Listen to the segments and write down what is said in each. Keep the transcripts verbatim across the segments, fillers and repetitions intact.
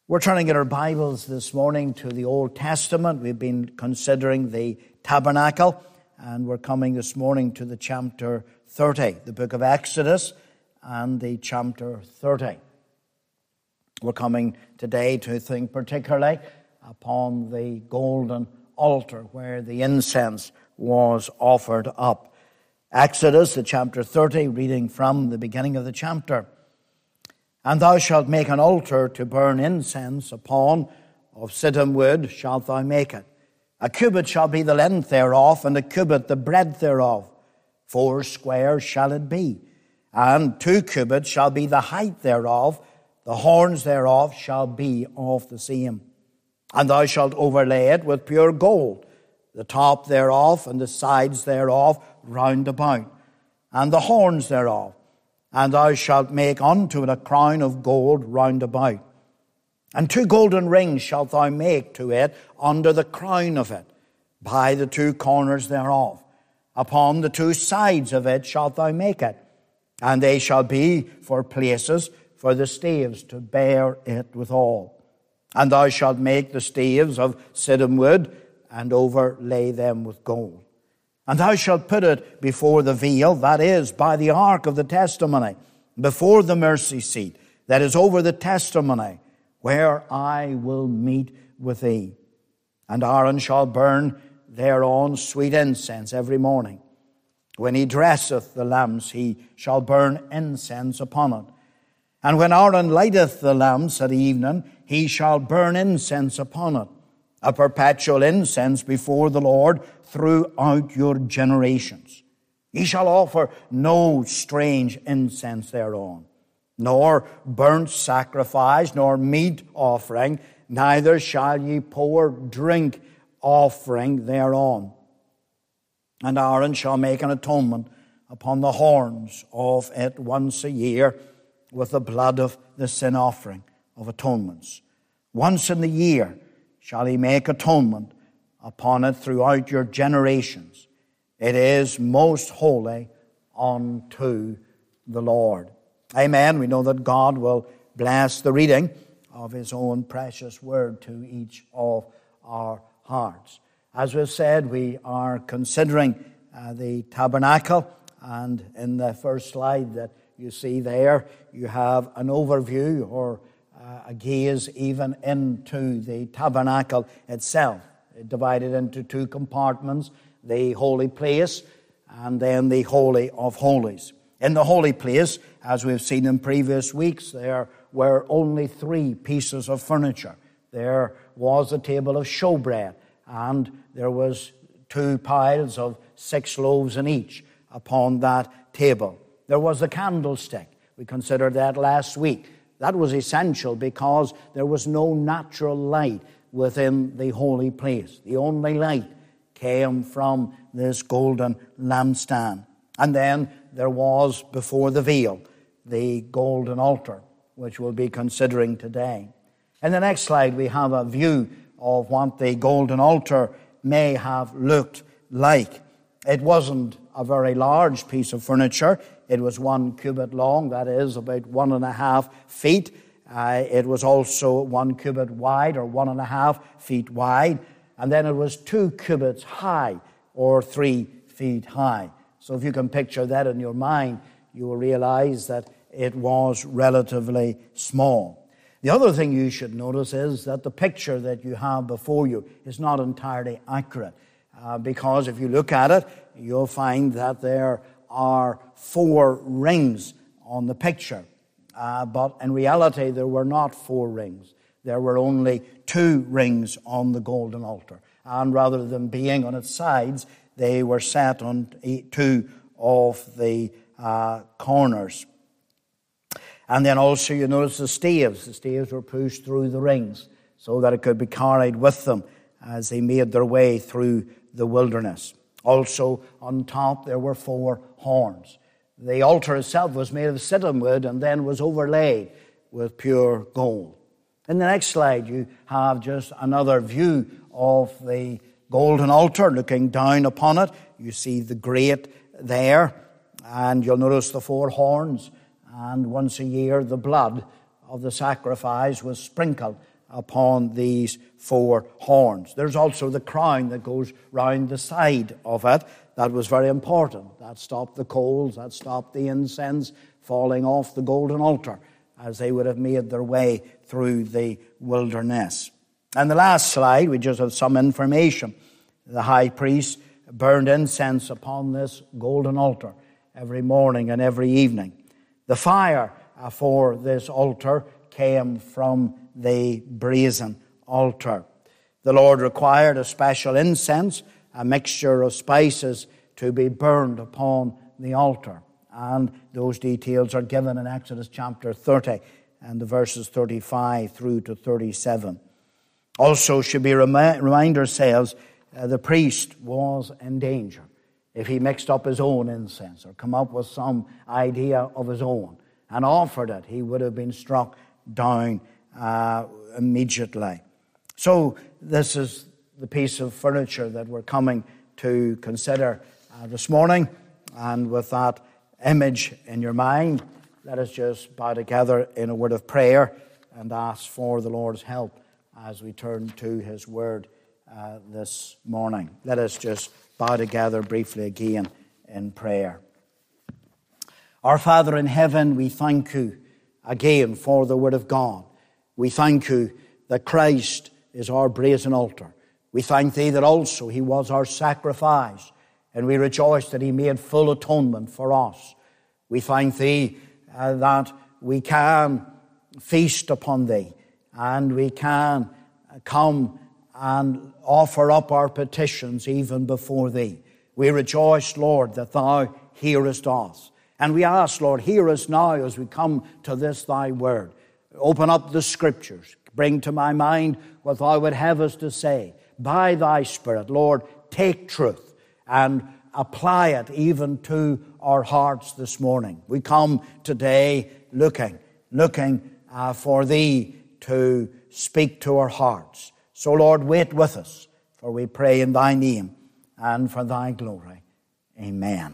We're turning in our Bibles this morning to the Old Testament. We've been considering the tabernacle, and we're coming this morning to the chapter thirty, the book of Exodus, and the chapter thirty. We're coming today to think particularly upon the golden altar where the incense was offered up. Exodus, the chapter thirty, reading from the beginning of the chapter. And thou shalt make an altar to burn incense upon, of shittim wood shalt thou make it. A cubit shall be the length thereof, and a cubit the breadth thereof. Four squares shall it be. And two cubits shall be the height thereof. The horns thereof shall be of the same. And thou shalt overlay it with pure gold, the top thereof and the sides thereof round about, and the horns thereof. And thou shalt make unto it a crown of gold round about. And two golden rings shalt thou make to it under the crown of it, by the two corners thereof. Upon the two sides of it shalt thou make it. And they shall be for places for the staves to bear it withal. And thou shalt make the staves of shittim wood, and overlay them with gold. And thou shalt put it before the veil, that is, by the ark of the testimony, before the mercy seat, that is over the testimony, where I will meet with thee. And Aaron shall burn thereon sweet incense every morning. When he dresseth the lamps, he shall burn incense upon it. And when Aaron lighteth the lamps at evening, he shall burn incense upon it, a perpetual incense before the Lord throughout your generations. Ye shall offer no strange incense thereon, nor burnt sacrifice, nor meat offering, neither shall ye pour drink offering thereon. And Aaron shall make an atonement upon the horns of it once a year with the blood of the sin offering of atonements. Once in the year shall he make atonement upon it throughout your generations. It is most holy unto the Lord. Amen. We know that God will bless the reading of his own precious word to each of our hearts. As we've said, we are considering uh, the tabernacle, and in the first slide that you see there, you have an overview or uh, a gaze even into the tabernacle itself. It divided into two compartments, the holy place and then the holy of holies. In the holy place, as we've seen in previous weeks, there were only three pieces of furniture. There was a table of showbread, and there was two piles of six loaves in each upon that table. There was a candlestick. We considered that last week. That was essential because there was no natural light within the holy place. The only light came from this golden lampstand. And then there was before the veil the golden altar, which we'll be considering today. In the next slide, we have a view of what the golden altar may have looked like. It wasn't a very large piece of furniture. It was one cubit long, that is about one and a half feet. Uh, it was also one cubit wide, or one and a half feet wide. And then it was two cubits high, or three feet high. So if you can picture that in your mind, you will realize that it was relatively small. The other thing you should notice is that the picture that you have before you is not entirely accurate. Uh, because if you look at it, you'll find that there are four rings on the picture. Uh, but in reality, there were not four rings. There were only two rings on the golden altar. And rather than being on its sides, they were set on two of the uh, corners. And then also you notice the staves. The staves were pushed through the rings so that it could be carried with them as they made their way through the wilderness. Also on top there were four horns. The altar itself was made of shittim wood and then was overlaid with pure gold. In the next slide you have just another view of the golden altar looking down upon it. You see the grate there, and you'll notice the four horns, and once a year the blood of the sacrifice was sprinkled upon these four horns. There's also the crown that goes round the side of it. That was very important. That stopped the coals, that stopped the incense falling off the golden altar as they would have made their way through the wilderness. And the last slide, we just have some information. The high priest burned incense upon this golden altar every morning and every evening. The fire for this altar came from the brazen altar. The Lord required a special incense, a mixture of spices, to be burned upon the altar. And those details are given in Exodus chapter thirty and the verses thirty-five through to thirty-seven. Also should be remi- remind ourselves uh, the priest was in danger. If he mixed up his own incense or come up with some idea of his own and offered it, he would have been struck down uh, immediately. So this is the piece of furniture that we're coming to consider uh, this morning. And with that image in your mind, let us just bow together in a word of prayer and ask for the Lord's help as we turn to His Word uh, this morning. Let us just bow together briefly again in prayer. Our Father in heaven, we thank You again for the Word of God. We thank You that Christ is our brazen altar. We thank Thee that also He was our sacrifice, and we rejoice that He made full atonement for us. We thank Thee uh, that we can feast upon Thee, and we can come and offer up our petitions even before Thee. We rejoice, Lord, that Thou hearest us. And we ask, Lord, hear us now as we come to this Thy Word. Open up the Scriptures. Bring to my mind what Thou would have us to say. By Thy Spirit, Lord, take truth and apply it even to our hearts this morning. We come today looking, looking uh, for Thee to speak to our hearts. So, Lord, wait with us, for we pray in Thy name and for Thy glory. Amen.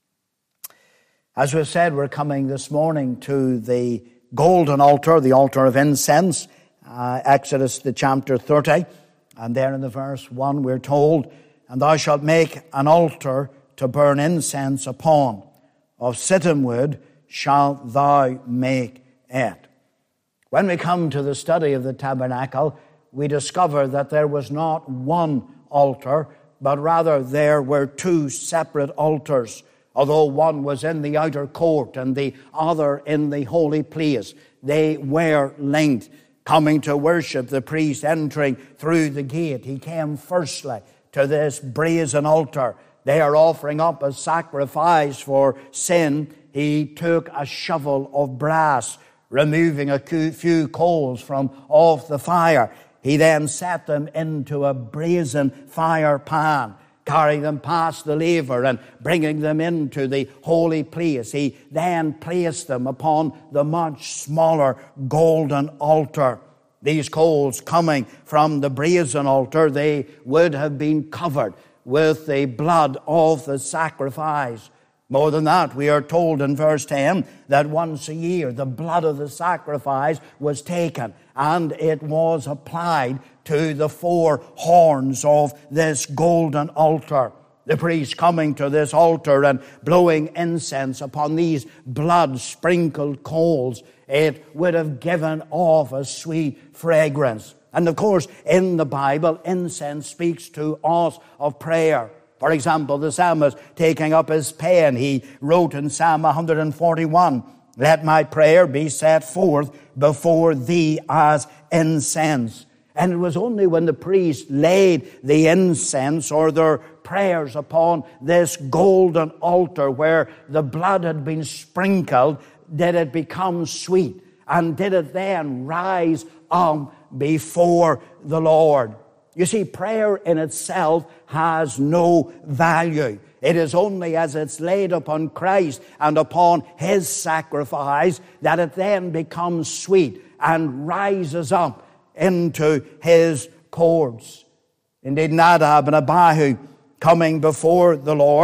As we've said, we're coming this morning to the golden altar, the altar of incense, uh, Exodus the chapter thirty. And there in the verse one we're told, "And thou shalt make an altar to burn incense upon. Of shittim wood shalt thou make it." When we come to the study of the tabernacle, we discover that there was not one altar, but rather there were two separate altars. Although one was in the outer court and the other in the holy place, they were linked. Coming to worship, the priest entering through the gate, he came firstly to this brazen altar. They are offering up a sacrifice for sin. He took a shovel of brass, removing a few coals from off the fire. He then set them into a brazen fire pan, carrying them past the laver and bringing them into the holy place. He then placed them upon the much smaller golden altar. These coals coming from the brazen altar, they would have been covered with the blood of the sacrifice. More than that, we are told in verse ten that once a year the blood of the sacrifice was taken and it was applied to the four horns of this golden altar. The priest coming to this altar and blowing incense upon these blood-sprinkled coals, it would have given off a sweet fragrance. And of course, in the Bible, incense speaks to us of prayer. For example, the psalmist taking up his pen, he wrote in Psalm one forty-one, "Let my prayer be set forth before Thee as incense." And it was only when the priest laid the incense or their prayers upon this golden altar where the blood had been sprinkled did it become sweet, and did it then rise up before the Lord. You see, prayer in itself has no value. It is only as it's laid upon Christ and upon His sacrifice that it then becomes sweet and rises up into His courts. Indeed, Nadab and Abihu, coming before the Lord,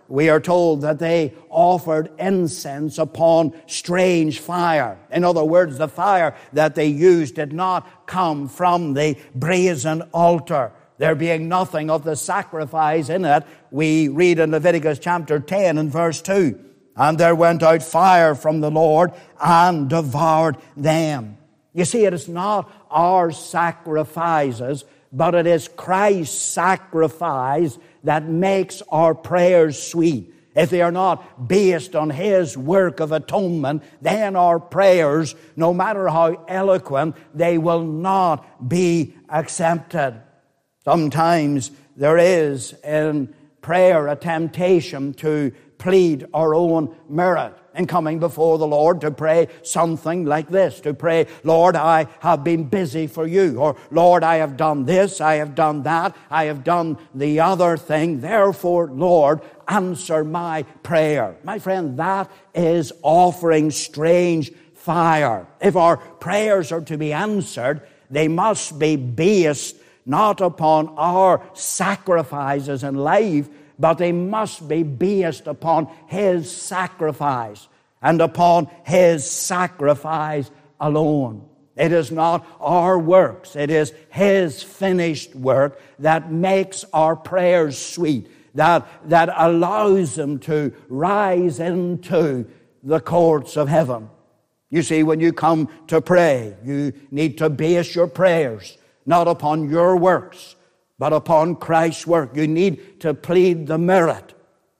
we are told that they offered incense upon strange fire. In other words, the fire that they used did not come from the brazen altar, there being nothing of the sacrifice in it. We read in Leviticus chapter ten and verse two, and there went out fire from the Lord and devoured them. You see, it is not our sacrifices, but it is Christ's sacrifice that makes our prayers sweet. If they are not based on His work of atonement, then our prayers, no matter how eloquent, they will not be accepted. Sometimes there is in prayer a temptation to plead our own merit in coming before the Lord, to pray something like this, to pray, Lord, I have been busy for you, or Lord, I have done this, I have done that, I have done the other thing, therefore, Lord, answer my prayer. My friend, that is offering strange fire. If our prayers are to be answered, they must be based not upon our sacrifices in life, but they must be based upon His sacrifice and upon His sacrifice alone. It is not our works, it is His finished work that makes our prayers sweet, that, that allows them to rise into the courts of heaven. You see, when you come to pray, you need to base your prayers not upon your works, but upon Christ's work. You need to plead the merit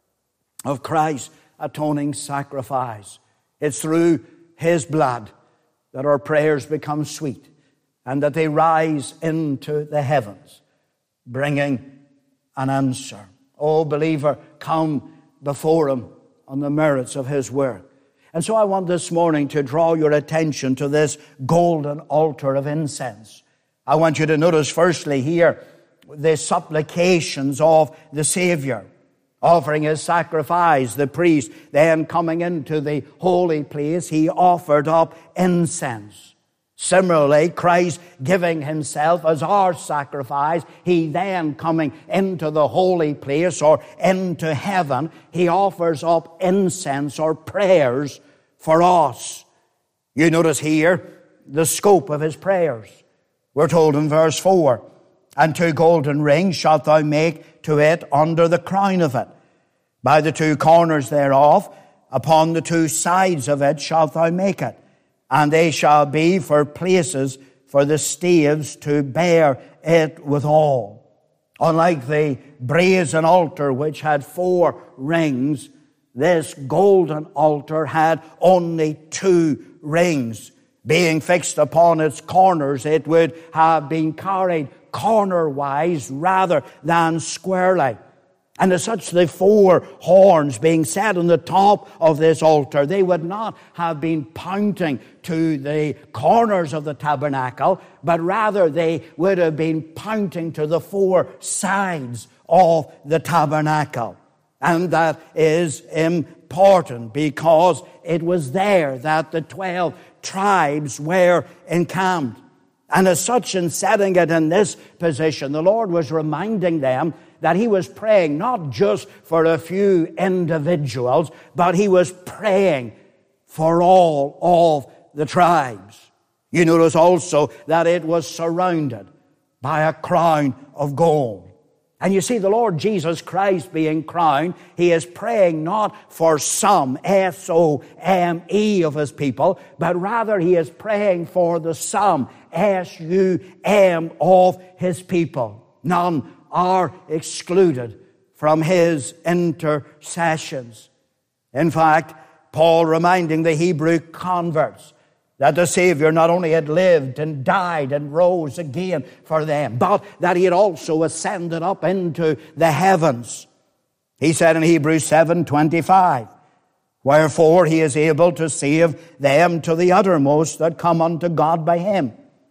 of Christ's atoning sacrifice. It's through His blood that our prayers become sweet and that they rise into the heavens, bringing an answer. Oh, believer, come before Him on the merits of His work. And so I want this morning to draw your attention to this golden altar of incense. I want you to notice firstly here the supplications of the Savior, offering His sacrifice. The priest then coming into the holy place, he offered up incense. Similarly, Christ giving Himself as our sacrifice, He then coming into the holy place or into heaven, He offers up incense or prayers for us. You notice here the scope of His prayers. We're told in verse four, and two golden rings shalt thou make to it under the crown of it. By the two corners thereof, upon the two sides of it shalt thou make it. And they shall be for places for the staves to bear it withal. Unlike the brazen altar which had four rings, this golden altar had only two rings. Being fixed upon its corners, it would have been carried corner-wise rather than squarely. And as such, the four horns being set on the top of this altar, they would not have been pointing to the corners of the tabernacle, but rather they would have been pointing to the four sides of the tabernacle. And that is important because it was there that the twelve tribes were encamped. And as such, in setting it in this position, the Lord was reminding them that He was praying not just for a few individuals, but He was praying for all of the tribes. You notice also that it was surrounded by a crown of gold. And you see, the Lord Jesus Christ being crowned, He is praying not for some, S O M E of His people, but rather He is praying for the sum, S U M of His people. None are excluded from His intercessions. In fact, Paul reminding the Hebrew converts that the Savior not only had lived and died and rose again for them, but that He had also ascended up into the heavens. He said in Hebrews seven twenty-five, wherefore He is able to save them to the uttermost that come unto God by Him,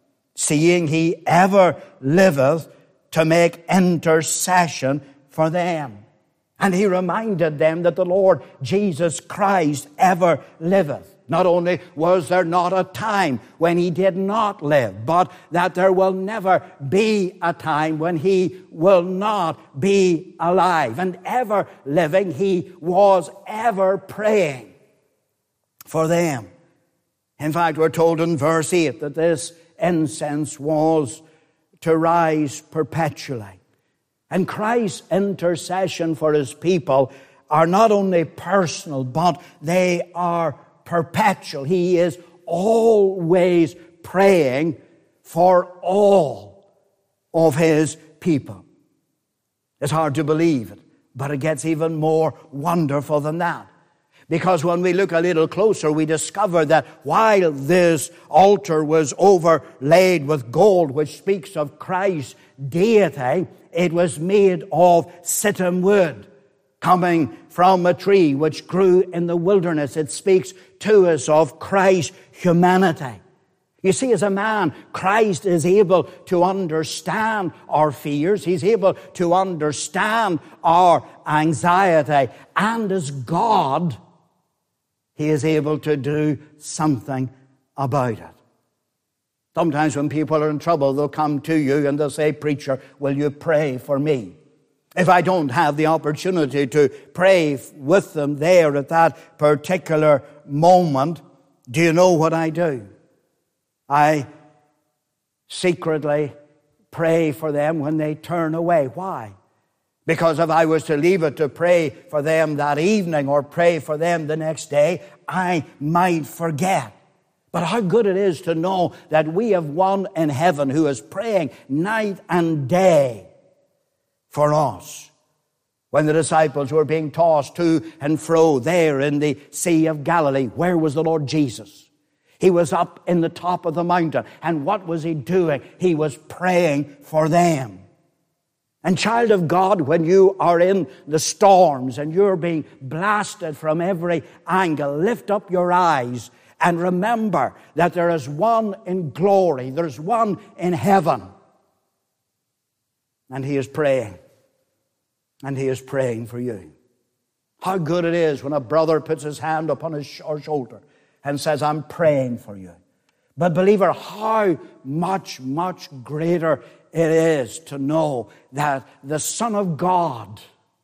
seeing He ever liveth to make intercession for them. And He reminded them that the Lord Jesus Christ ever liveth. Not only was there not a time when he did not live, but that there will never be a time when he will not be alive. And ever living, he was ever praying for them. In fact, we're told in verse eight that this incense was to rise perpetually. And Christ's intercession for his people are not only personal, but they are perpetual. He is always praying for all of his people. It's hard to believe it, but it gets even more wonderful than that. Because when we look a little closer, we discover that while this altar was overlaid with gold, which speaks of Christ's deity, it was made of shittim wood, coming from a tree which grew in the wilderness. It speaks to us of Christ's humanity. You see, as a man, Christ is able to understand our fears. He's able to understand our anxiety. And as God, he is able to do something about it. Sometimes when people are in trouble, they'll come to you and they'll say, "Preacher, will you pray for me?" If I don't have the opportunity to pray with them there at that particular moment, do you know what I do? I secretly pray for them when they turn away. Why? Because if I was to leave it to pray for them that evening or pray for them the next day, I might forget. But how good it is to know that we have one in heaven who is praying night and day for us. When the disciples were being tossed to and fro there in the Sea of Galilee, where was the Lord Jesus? He was up in the top of the mountain. And what was he doing? He was praying for them. And child of God, when you are in the storms and you're being blasted from every angle, lift up your eyes and remember that there is one in glory. There's one in heaven. And he is praying. And he is praying for you. How good it is when a brother puts his hand upon his sh- or shoulder and says, "I'm praying for you." But believer, how much, much greater it is to know that the Son of God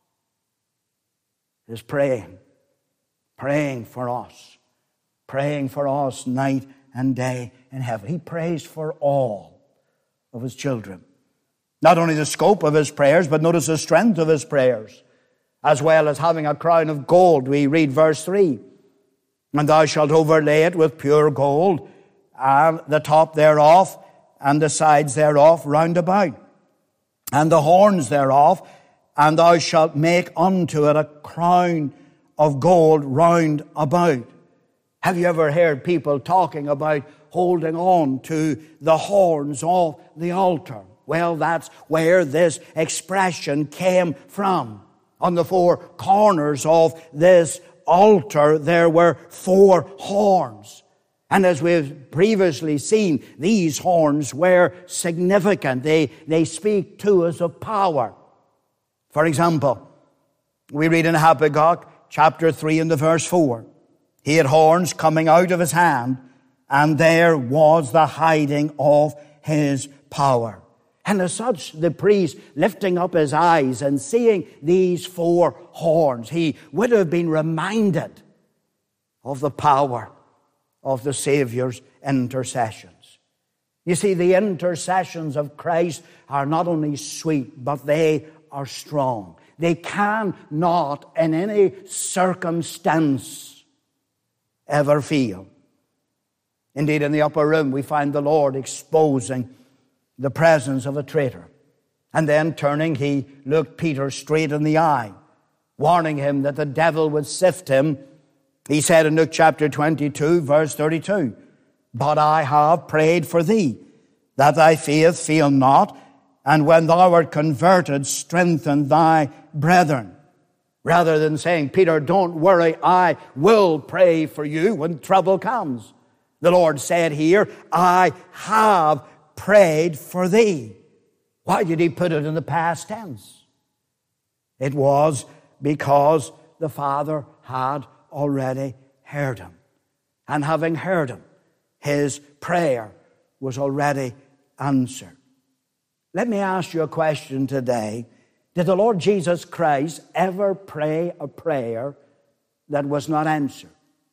is praying, praying for us, praying for us night and day in heaven. He prays for all of his children. Not only the scope of his prayers, but notice the strength of his prayers, as well as having a crown of gold. We read verse three, "And thou shalt overlay it with pure gold, and the top thereof, and the sides thereof round about, and the horns thereof, and thou shalt make unto it a crown of gold round about." Have you ever heard people talking about holding on to the horns of the altar? Well, that's where this expression came from. On the four corners of this altar, there were four horns. And as we've previously seen, these horns were significant. They, they speak to us of power. For example, we read in Habakkuk chapter three and the verse four, "He had horns coming out of his hand, and there was the hiding of his power." And as such, the priest, lifting up his eyes and seeing these four horns, he would have been reminded of the power of the Savior's intercessions. You see, the intercessions of Christ are not only sweet, but they are strong. They cannot, in any circumstance, ever fail. Indeed, in the upper room, we find the Lord exposing the presence of a traitor. And then turning, he looked Peter straight in the eye, warning him that the devil would sift him. He said in Luke chapter twenty-two, verse thirty-two, "But I have prayed for thee, that thy faith fail not, and when thou art converted, strengthen thy brethren." Rather than saying, "Peter, don't worry, I will pray for you when trouble comes," the Lord said here, "I have prayed for thee." Why did he put it in the past tense? It was because the Father had already heard him. And having heard him, his prayer was already answered. Let me ask you a question today. Did the Lord Jesus Christ ever pray a prayer that was not answered?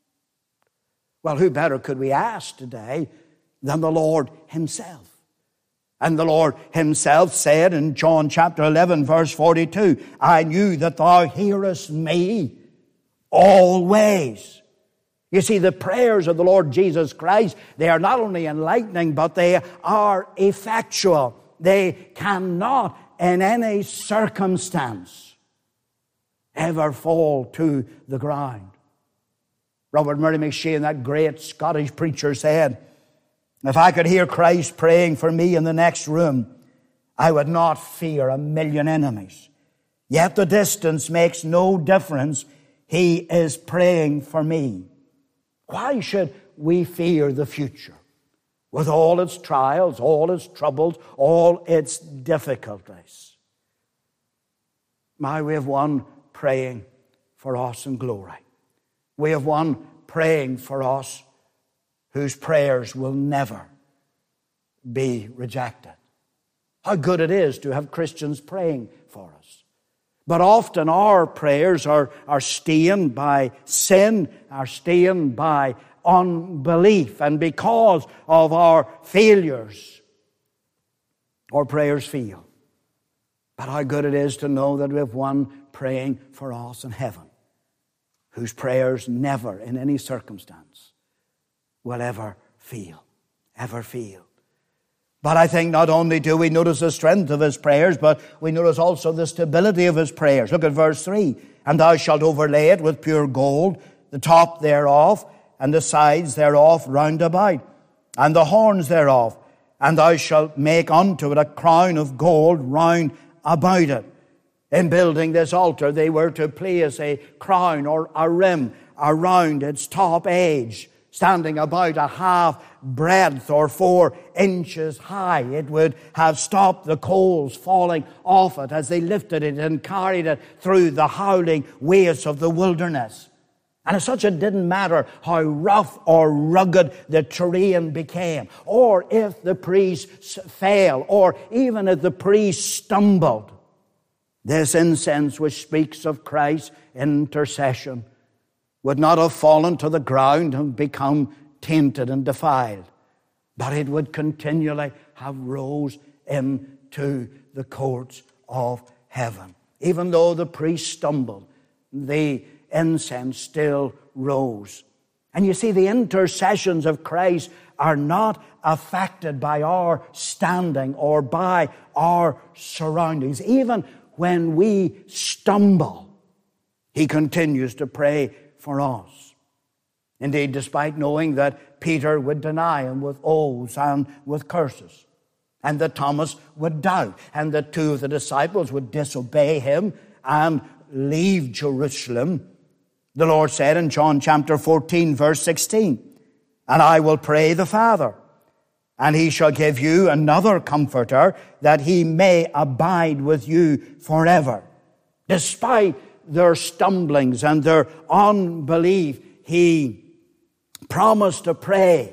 Well, who better could we ask today than the Lord himself? And the Lord himself said in John chapter eleven, verse forty-two, I knew that thou hearest me always. You see, the prayers of the Lord Jesus Christ, they are not only enlightening, but they are effectual. They cannot in any circumstance ever fall to the ground. Robert Murray McShane, that great Scottish preacher, said, if I could hear Christ praying for me in the next room, I would not fear a million enemies. Yet the distance makes no difference. He is praying for me. Why should we fear the future? With all its trials, all its troubles, all its difficulties. My, we have one praying for us in glory. We have one praying for us whose prayers will never be rejected. How good it is to have Christians praying for us. But often our prayers are, are stained by sin, are stained by unbelief. And because of our failures, our prayers fail. But how good it is to know that we have one praying for us in heaven, whose prayers never, in any circumstance, will ever fail, ever fail. But I think not only do we notice the strength of his prayers, but we notice also the stability of his prayers. Look at verse three. And thou shalt overlay it with pure gold, the top thereof, and the sides thereof round about, and the horns thereof. And thou shalt make unto it a crown of gold round about it. In building this altar, they were to place a crown or a rim around its top edge, standing about a half breadth or four inches high. It would have stopped the coals falling off it as they lifted it and carried it through the howling wastes of the wilderness. And as such, it didn't matter how rough or rugged the terrain became, or if the priest fell, or even if the priest stumbled. This incense, which speaks of Christ's intercession, would not have fallen to the ground and become tainted and defiled, but it would continually have rose into the courts of heaven. Even though the priest stumbled, the incense still rose. And you see, the intercessions of Christ are not affected by our standing or by our surroundings. Even when we stumble, he continues to pray for us. Indeed, despite knowing that Peter would deny him with oaths and with curses, and that Thomas would doubt, and that two of the disciples would disobey him and leave Jerusalem, the Lord said in John chapter fourteen, verse sixteen, and I will pray the Father, and he shall give you another comforter, that he may abide with you forever. Despite their stumblings and their unbelief, he promised to pray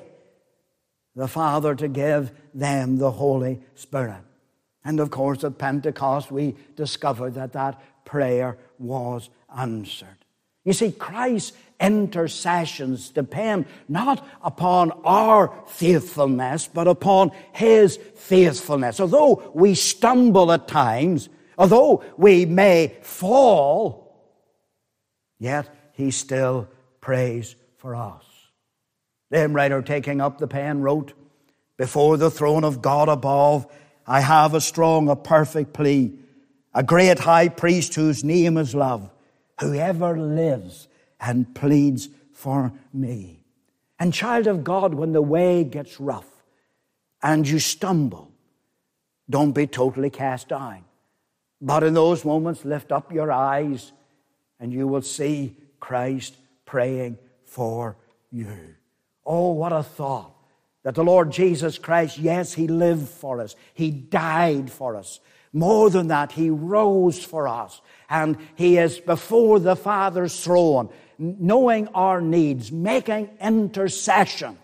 the Father to give them the Holy Spirit. And of course, at Pentecost, we discovered that that prayer was answered. You see, Christ's intercessions depend not upon our faithfulness, but upon his faithfulness. Although we stumble at times, although we may fall, yet he still prays for us. The hymn writer, taking up the pen, wrote, before the throne of God above, I have a strong, a perfect plea, a great high priest whose name is love, whoever lives and pleads for me. And child of God, when the way gets rough and you stumble, don't be totally cast down. But in those moments, lift up your eyes and you will see Christ praying for you. Oh, what a thought that the Lord Jesus Christ, yes, he lived for us. He died for us. More than that, he rose for us. And he is before the Father's throne, knowing our needs, making intercession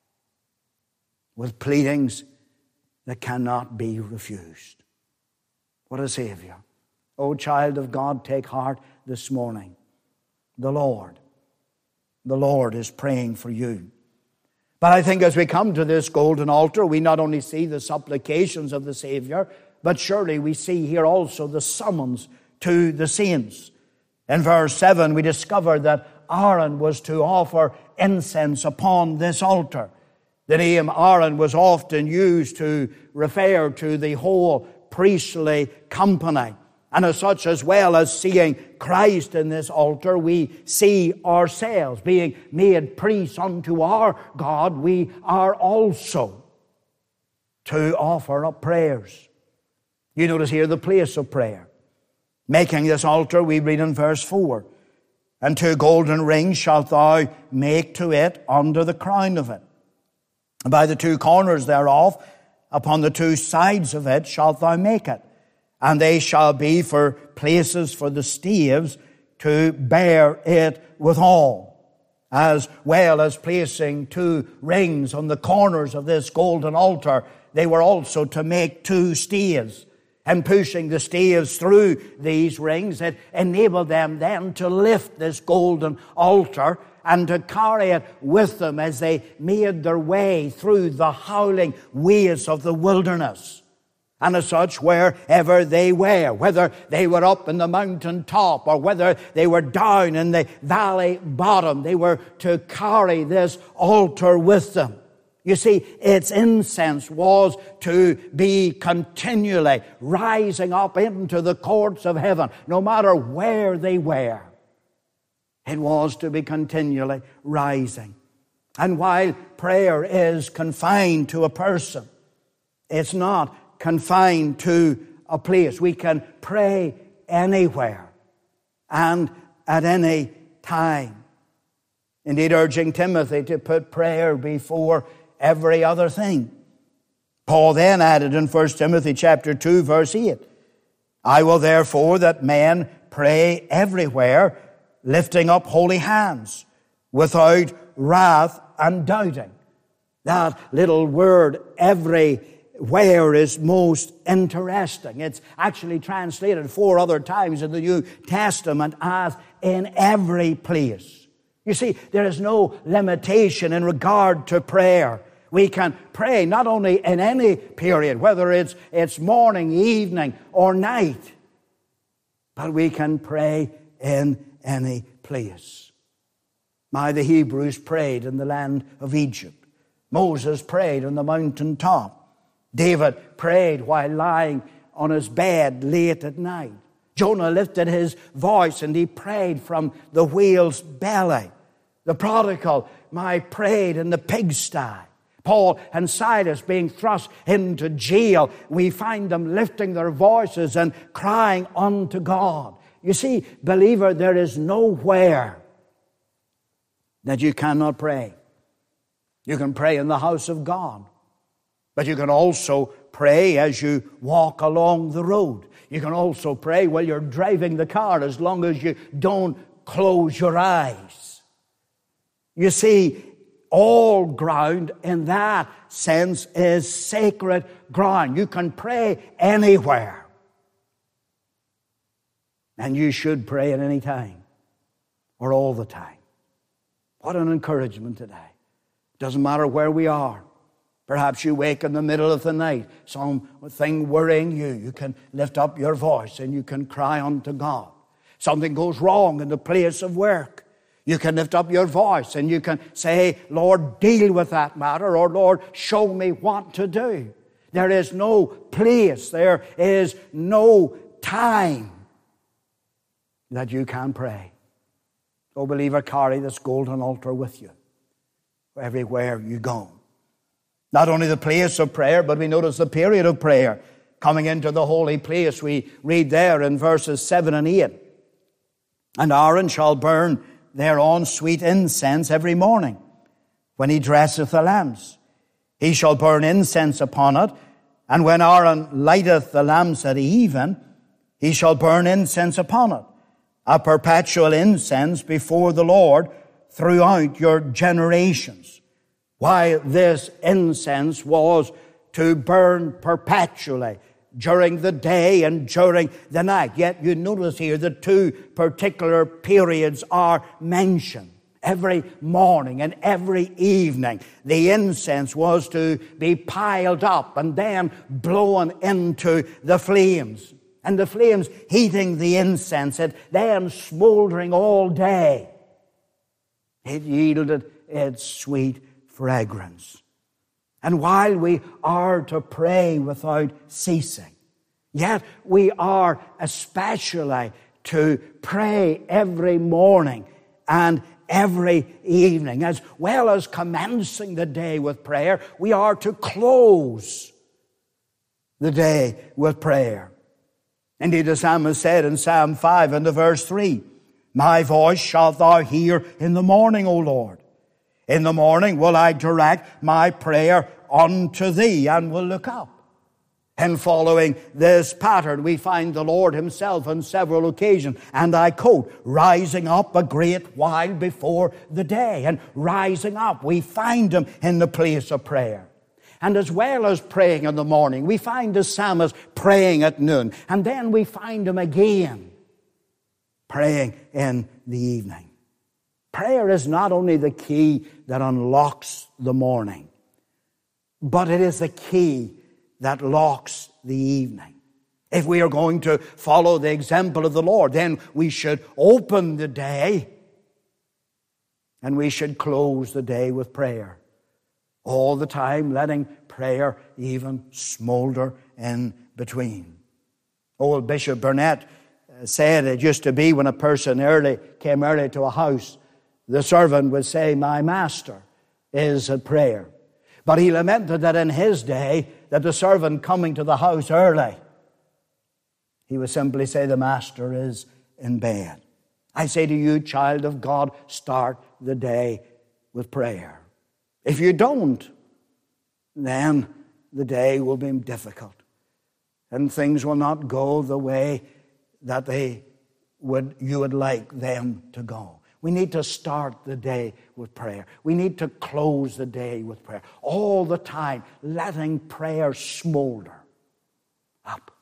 with pleadings that cannot be refused. What a Savior. O child of God, take heart this morning. The Lord, the Lord is praying for you. But I think as we come to this golden altar, we not only see the supplications of the Savior, but surely we see here also the summons to the saints. In verse seven, we discover that Aaron was to offer incense upon this altar. The name Aaron was often used to refer to the whole priestly company. And as such, as well as seeing Christ in this altar, we see ourselves being made priests unto our God. We are also to offer up prayers. You notice here the place of prayer. Making this altar, we read in verse four, and two golden rings shalt thou make to it under the crown of it. And by the two corners thereof, upon the two sides of it, shalt thou make it. And they shall be for places for the staves to bear it withal, as well as placing two rings on the corners of this golden altar. They were also to make two staves, and pushing the staves through these rings, it enabled them then to lift this golden altar and to carry it with them as they made their way through the howling ways of the wilderness. And as such, wherever they were, whether they were up in the mountain top or whether they were down in the valley bottom, they were to carry this altar with them. You see, its incense was to be continually rising up into the courts of heaven, no matter where they were. It was to be continually rising. And while prayer is confined to a person, it's not confined to a place. We can pray anywhere and at any time. Indeed, urging Timothy to put prayer before every other thing. Paul then added in First Timothy chapter two, verse eight, I will therefore that men pray everywhere, lifting up holy hands, without wrath and doubting. That little word, everywhere, is most interesting. It's actually translated four other times in the New Testament as in every place. You see, there is no limitation in regard to prayer. We can pray not only in any period, whether it's, it's morning, evening, or night, but we can pray in any place. My, the Hebrews prayed in the land of Egypt. Moses prayed on the mountain top. David prayed while lying on his bed late at night. Jonah lifted his voice and he prayed from the whale's belly. The prodigal, my, prayed in the pigsty. Paul and Silas being thrust into jail, we find them lifting their voices and crying unto God. You see, believer, there is nowhere that you cannot pray. You can pray in the house of God, but you can also pray as you walk along the road. You can also pray while you're driving the car, as long as you don't close your eyes. You see, all ground in that sense is sacred ground. You can pray anywhere. And you should pray at any time or all the time. What an encouragement today. Doesn't matter where we are. Perhaps you wake in the middle of the night, something worrying you. You can lift up your voice and you can cry unto God. Something goes wrong in the place of work. You can lift up your voice and you can say, Lord, deal with that matter, or Lord, show me what to do. There is no place, there is no time that you can pray. Oh, believer, carry this golden altar with you everywhere you go. Not only the place of prayer, but we notice the period of prayer. Coming into the holy place, we read there in verses seven and eight. And Aaron shall burn thereon sweet incense every morning, when he dresseth the lamps. He shall burn incense upon it, And when Aaron lighteth the lamps at even, he shall burn incense upon it, a perpetual incense before the Lord throughout your generations. Why this incense was to burn perpetually during the day and during the night. Yet you notice here the two particular periods are mentioned. Every morning and every evening, the incense was to be piled up and then blown into the flames. And the flames heating the incense, and then smoldering all day, it yielded its sweet fragrance. And while we are to pray without ceasing, yet we are especially to pray every morning and every evening. As well as commencing the day with prayer, we are to close the day with prayer. Indeed, the psalmist said in Psalm five and the verse three, My voice shalt thou hear in the morning, O Lord. In the morning will I direct my prayer unto thee, and will look up. And following this pattern, we find the Lord himself on several occasions, and I quote, rising up a great while before the day. And rising up, we find him in the place of prayer. And as well as praying in the morning, we find the psalmist praying at noon. And then we find him again praying in the evening. Prayer is not only the key that unlocks the morning, but it is the key that locks the evening. If we are going to follow the example of the Lord, then we should open the day and we should close the day with prayer. All the time letting prayer even smolder in between. Old Bishop Burnett said it used to be when a person early came early to a house, the servant would say, My master is at prayer. But he lamented that in his day, that the servant coming to the house early, he would simply say, the master is in bed. I say to you, child of God, start the day with prayer. If you don't, then the day will be difficult. And things will not go the way that they would you would like them to go. We need to start the day with prayer. We need to close the day with prayer. All the time, letting prayer smolder up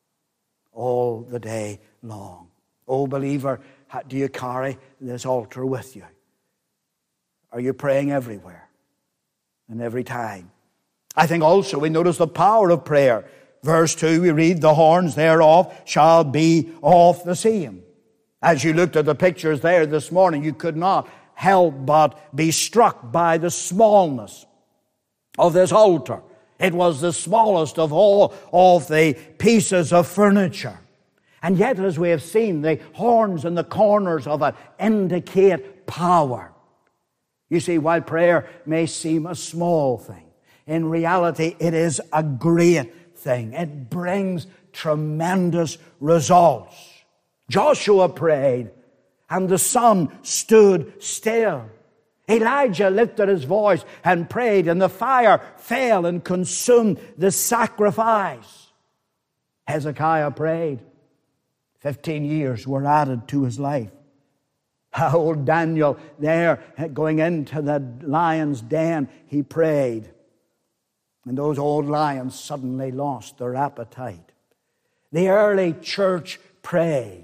all the day long. Oh, believer, do you carry this altar with you? Are you praying everywhere and every time? I think also we notice the power of prayer. Verse two, we read, the horns thereof shall be of the same. As you looked at the pictures there this morning, you could not help but be struck by the smallness of this altar. It was the smallest of all of the pieces of furniture. And yet, as we have seen, the horns and the corners of it indicate power. You see, while prayer may seem a small thing, in reality it is a great thing. It brings tremendous results. Joshua prayed, and the sun stood still. Elijah lifted his voice and prayed, and the fire fell and consumed the sacrifice. Hezekiah prayed. Fifteen years were added to his life. Old Daniel there, going into the lion's den, he prayed. And those old lions suddenly lost their appetite. The early church prayed.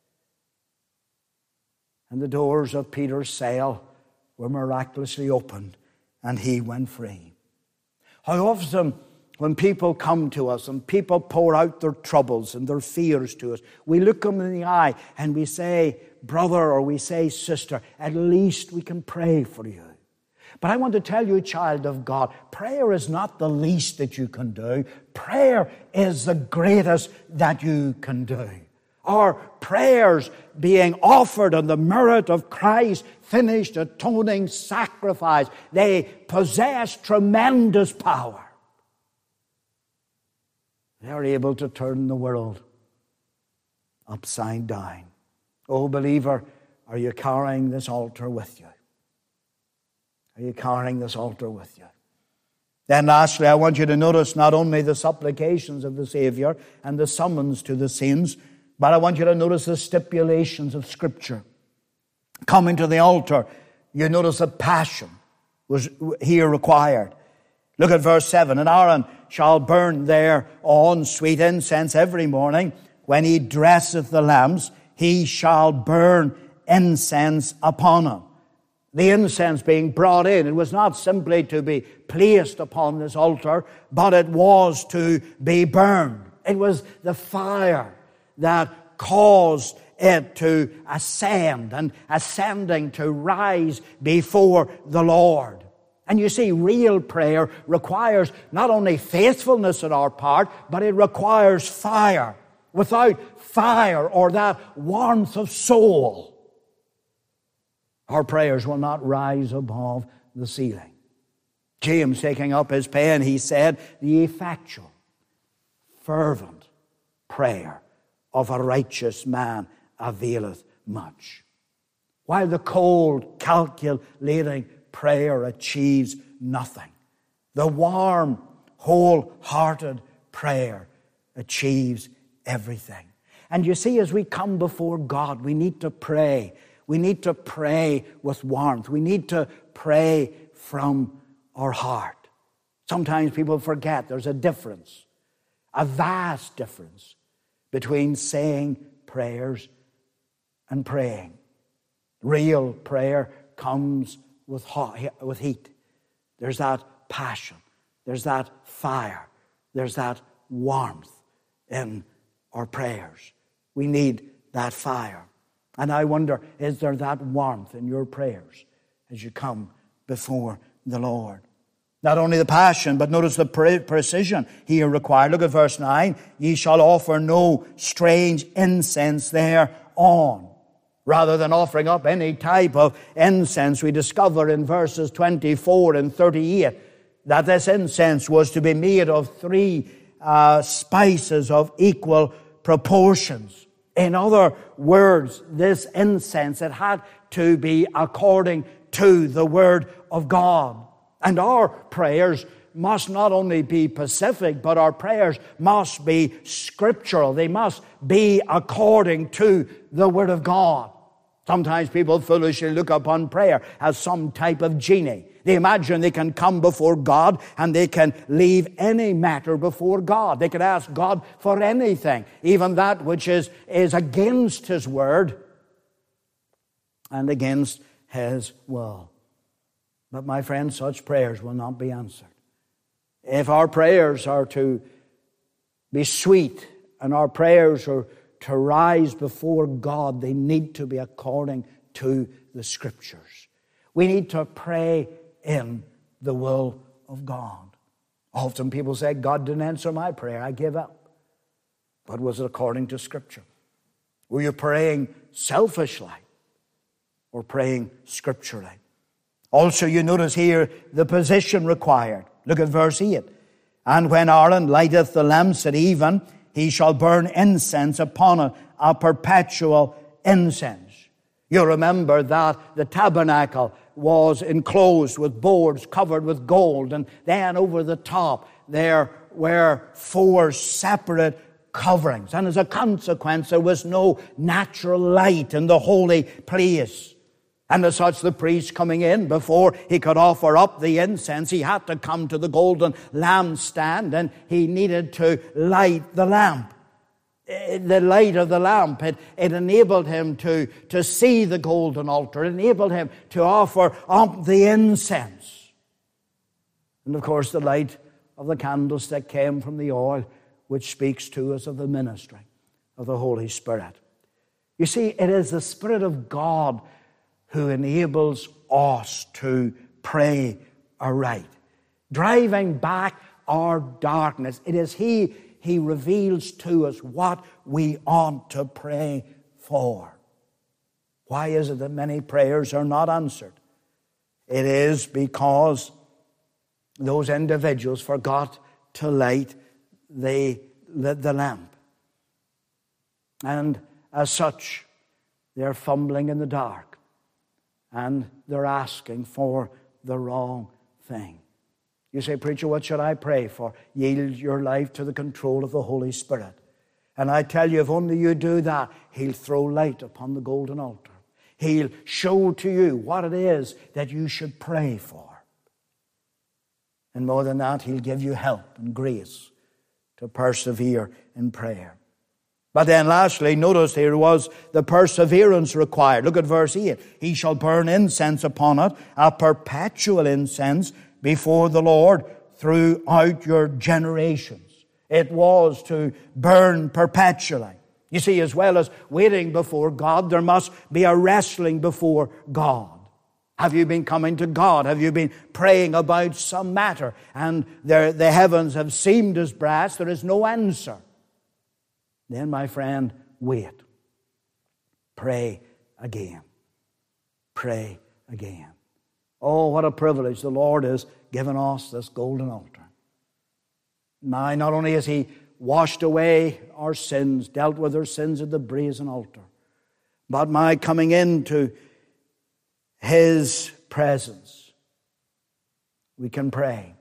And the doors of Peter's cell were miraculously opened, and he went free. How often when people come to us and people pour out their troubles and their fears to us, we look them in the eye and we say, brother, or we say, sister, at least we can pray for you. But I want to tell you, child of God, prayer is not the least that you can do. Prayer is the greatest that you can do. Our prayers being offered on the merit of Christ's finished atoning sacrifice, they possess tremendous power. They are able to turn the world upside down. Oh, believer, are you carrying this altar with you? Are you carrying this altar with you? Then lastly, I want you to notice not only the supplications of the Savior and the summons to the saints, but I want you to notice the stipulations of Scripture. Coming to the altar, you notice a passion was here required. Look at verse seven. And Aaron shall burn thereon sweet incense every morning. When he dresseth the lambs, he shall burn incense upon them. The incense being brought in, it was not simply to be placed upon this altar, but it was to be burned. It was the fire that caused it to ascend, and ascending to rise before the Lord. And you see, real prayer requires not only faithfulness on our part, but it requires fire. Without fire or that warmth of soul, our prayers will not rise above the ceiling. James, taking up his pen, he said, the effectual, fervent prayer of a righteous man availeth much. While the cold, calculating prayer achieves nothing, the warm, wholehearted prayer achieves everything. And you see, as we come before God, we need to pray. We need to pray with warmth. We need to pray from our heart. Sometimes people forget there's a difference, a vast difference between saying prayers and praying. Real prayer comes with hot, with heat. There's that passion. There's that fire. There's that warmth in our prayers. We need that fire. And I wonder, is there that warmth in your prayers as you come before the Lord? Not only the passion, but notice the pre- precision here required. Look at verse nine. Ye shall offer no strange incense thereon. Rather than offering up any type of incense, we discover in verses twenty-four and thirty-eight that this incense was to be made of three uh, spices of equal proportions. In other words, this incense, it had to be according to the Word of God. And our prayers must not only be pacific, but our prayers must be scriptural. They must be according to the Word of God. Sometimes people foolishly look upon prayer as some type of genie. They imagine they can come before God and they can leave any matter before God. They can ask God for anything, even that which is, is against His Word and against His will. But my friends, such prayers will not be answered. If our prayers are to be sweet and our prayers are to rise before God, they need to be according to the Scriptures. We need to pray in the will of God. Often people say, God didn't answer my prayer, I give up. But was it according to Scripture? Were you praying selfishly or praying scripturally? Also, you notice here the position required. Look at verse eight. And when Aaron lighteth the lamps at even, he shall burn incense upon it, a perpetual incense. You remember that the tabernacle was enclosed with boards covered with gold, and then over the top there were four separate coverings. And as a consequence, there was no natural light in the holy place. And as such, the priest coming in, before he could offer up the incense, he had to come to the golden lampstand, and he needed to light the lamp. The light of the lamp, it, it enabled him to, to see the golden altar. It enabled him to offer up the incense. And of course, the light of the candlestick came from the oil, which speaks to us of the ministry of the Holy Spirit. You see, it is the Spirit of God who enables us to pray aright, driving back our darkness. It is He, He reveals to us what we ought to pray for. Why is it that many prayers are not answered? It is because those individuals forgot to light the, the, the lamp. And as such, they're fumbling in the dark. And they're asking for the wrong thing. You say, preacher, what should I pray for? Yield your life to the control of the Holy Spirit. And I tell you, if only you do that, He'll throw light upon the golden altar. He'll show to you what it is that you should pray for. And more than that, He'll give you help and grace to persevere in prayer. But then lastly, notice there was the perseverance required. Look at verse eight. He shall burn incense upon it, a perpetual incense before the Lord throughout your generations. It was to burn perpetually. You see, as well as waiting before God, there must be a wrestling before God. Have you been coming to God? Have you been praying about some matter? And there, the heavens have seemed as brass. There is no answer. Then, my friend, wait. Pray again. Pray again. Oh, what a privilege the Lord has given us, this golden altar. Now, not only has He washed away our sins, dealt with our sins at the brazen altar, but my coming into His presence, we can pray.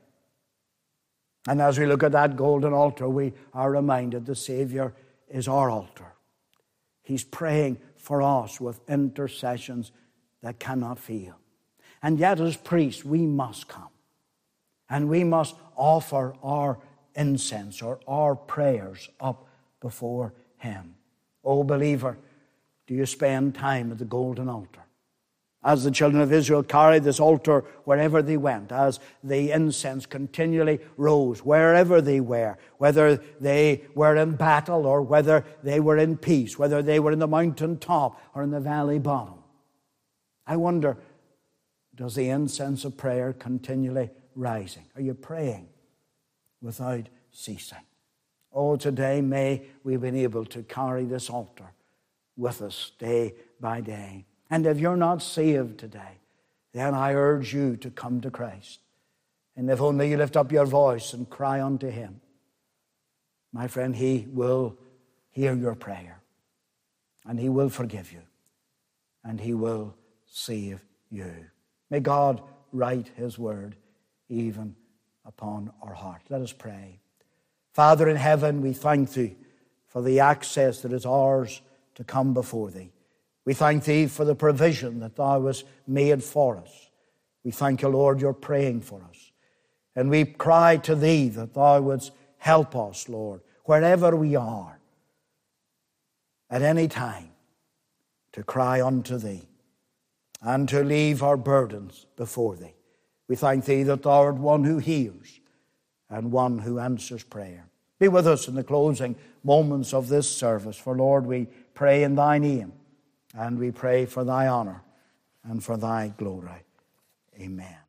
And as we look at that golden altar, we are reminded the Savior is our altar. He's praying for us with intercessions that cannot fail. And yet as priests, we must come. And we must offer our incense or our prayers up before Him. Oh, believer, do you spend time at the golden altar? As the children of Israel carried this altar wherever they went, as the incense continually rose wherever they were, whether they were in battle or whether they were in peace, whether they were in the mountain top or in the valley bottom. I wonder, does the incense of prayer continually rising? Are you praying without ceasing? Oh, today may we have been able to carry this altar with us day by day. And if you're not saved today, then I urge you to come to Christ. And if only you lift up your voice and cry unto Him, my friend, He will hear your prayer. And He will forgive you. And He will save you. May God write His word even upon our heart. Let us pray. Father in heaven, we thank Thee for the access that is ours to come before Thee. We thank Thee for the provision that Thou hast made for us. We thank You, Lord, You're praying for us. And we cry to Thee that Thou wouldst help us, Lord, wherever we are, at any time, to cry unto Thee and to leave our burdens before Thee. We thank Thee that Thou art one who hears and one who answers prayer. Be with us in the closing moments of this service. For, Lord, we pray in Thy name. And we pray for Thy honor and for Thy glory. Amen.